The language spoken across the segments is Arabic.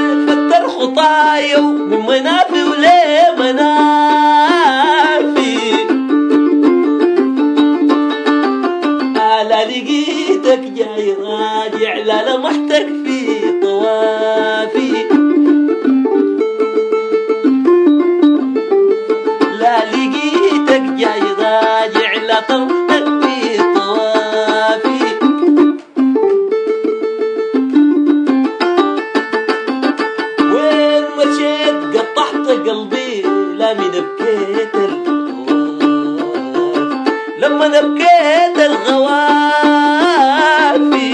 فتر خطايا ومن منافي وليه منافي. لا لقيتك جاي راجع لا لمحتك في طوافي. لا لقيتك جاي راجع لا لمحتك في طوافي. وين مشيت قطعت قلبي لا من بكيت لما نبكيت الغوافي.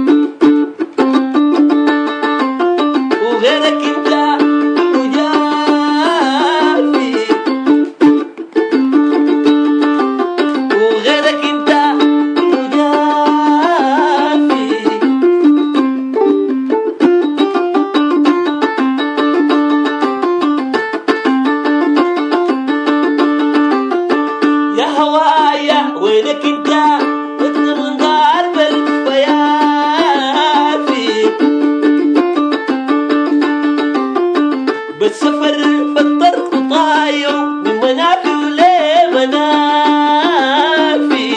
وغيرك انت كله جافي. وغيرك انت كله جافي. يا هوايا وينك انت وانت من غرب الفيافي. بالسفر فتر خطايا من منافي وليه منافي.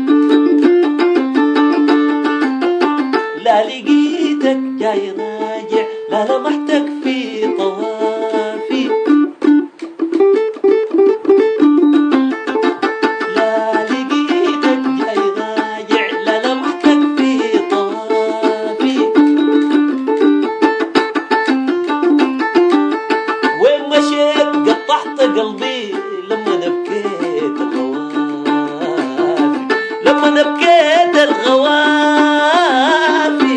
لا لقيتك جاي راجع لا لمحتك في طوافي. قلبي لما نبكيت الغوافي. لما نبكيت الغوافي.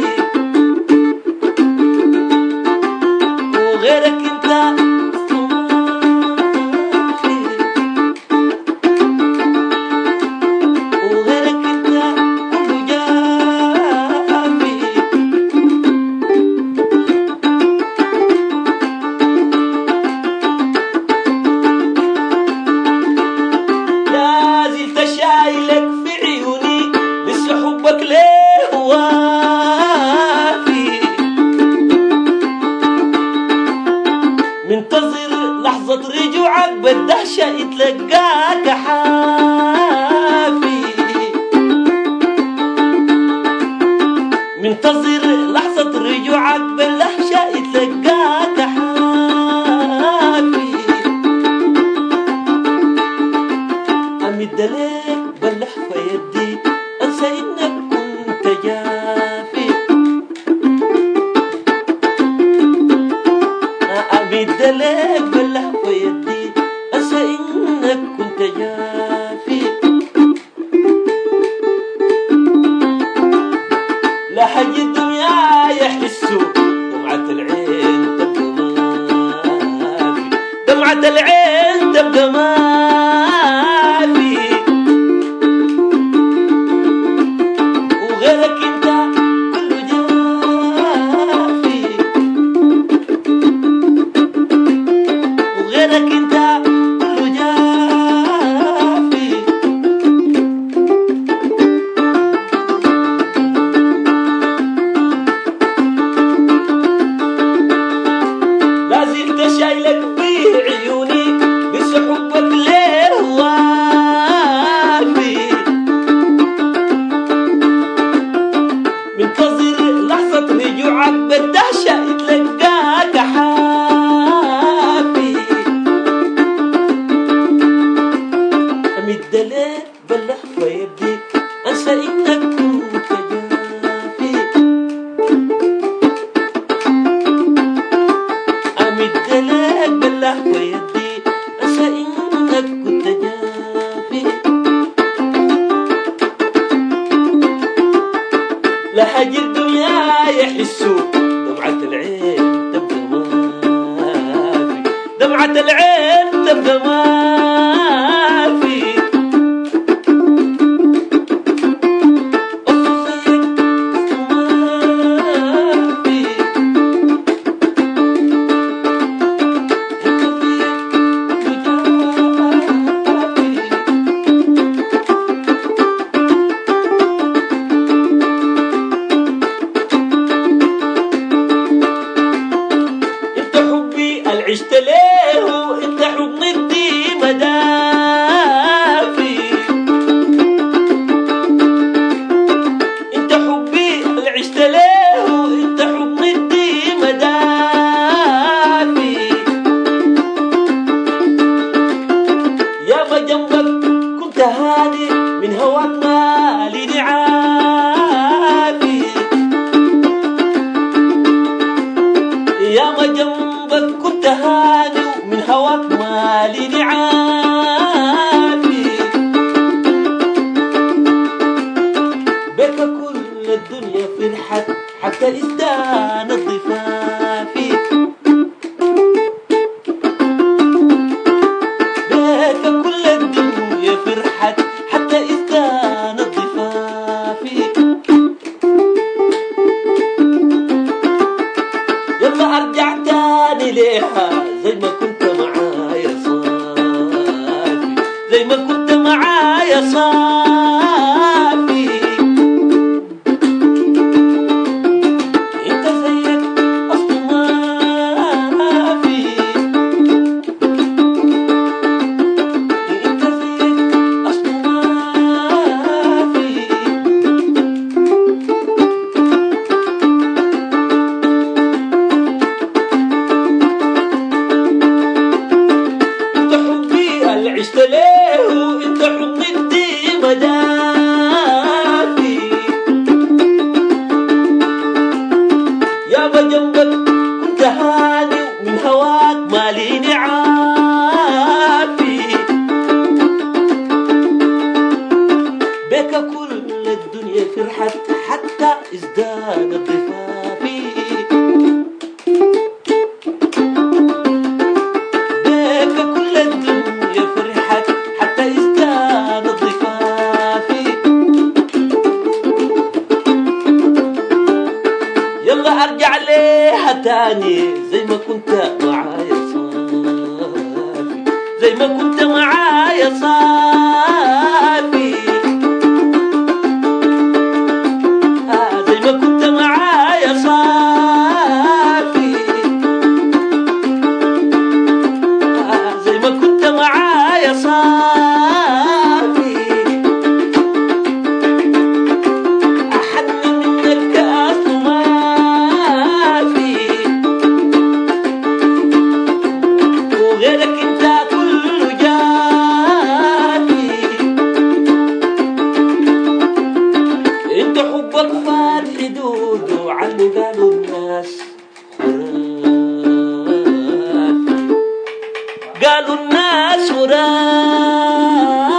وغيرك انت صوافي. وغيرك انت كله جافي. شايلك في عيوني لسه حبك ليه وافي. منتظر لحظة رجوعك بالدهشة يتلقاك حافي. منتظر لحظة رجوعك بالدهشة يتلقاك حافي. أمد ليك باللحفة يدي أنسى إنك كنت جافي. أمد ليك باللحفة يدي أنسى إنك كنت جافي. لا حج الدنيا يحسوا دمعة العين تبقى مافي. دمعة العين تبقى مافي. وغيرك انت كله جافي. وغيرك انت كله جافي. لازلت شايلك في عيوني لسه حبك ليه وافي. منتظر لحظة رجوعك بالدهشة يتلقاك حافي. أمد ليك باللهفة يدي أنسى إنك كنت جافي. أمد ليك باللهفة يدي أنسى إنك كنت جافي. لا حاج الدنيا يحسوا دمعة العين تبقى مافي. دمعة العين تبقى مافي. كنت هاني ومن هواك مالي نعافي بك كل الدنيا فرحت حتى ازدان الضفافي بك كل الدنيا فرحت حتى ازدان الضفافي يلا ارجع تاني ليها زي ما كنت معايا صافي زي ما كنت معايا صافي انت زيك اصله ما في انت زيك اصله ما في عشت ليه وانت حضن الدي مدافي يابا جنبك كنت هاني ومن هواك مالي نعافي بك كل الدنيا فرحت حتى ازداد الضفافي يلا ارجع ليها تاني زي ما كنت معايا صافي زي ما كنت معايا صافي زي ما كنت معايا صافي زي ما كنت معايا صافي احن منك اصله ما غيرك انت كله جافي انت حبك فات حدوده عنه قالوا الناس خرافي قالوا الناس خرافي